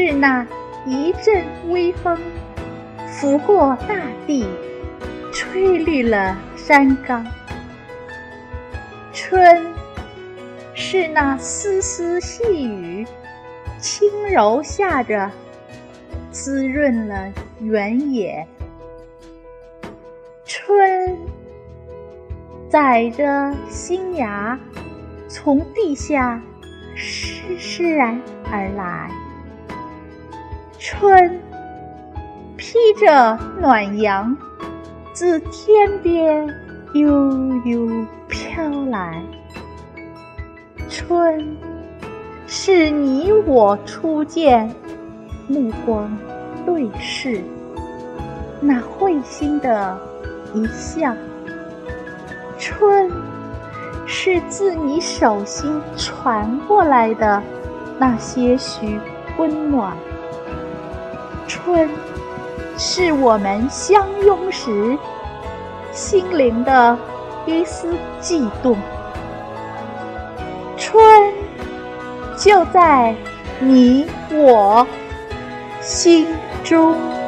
是那一阵微风拂过大地，吹绿了山岗。春是那丝丝细雨轻柔下着，滋润了原野。春载着新芽从地下施施然而来，春披着暖阳自天边悠悠飘来。春是你我初见，目光对视，那会心的一笑。春是自你手心传过来的那些许温暖。春是我们相拥时心灵的一丝悸动。春就在你我心中。